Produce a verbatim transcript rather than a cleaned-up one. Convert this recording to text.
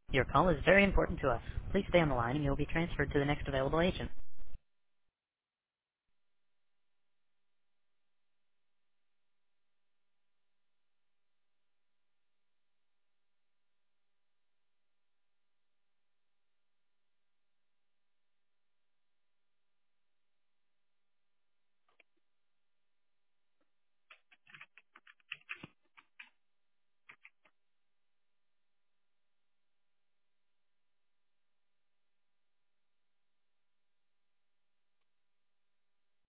Your call is very important to us. Please stay on the line and you will be transferred to the next available agent.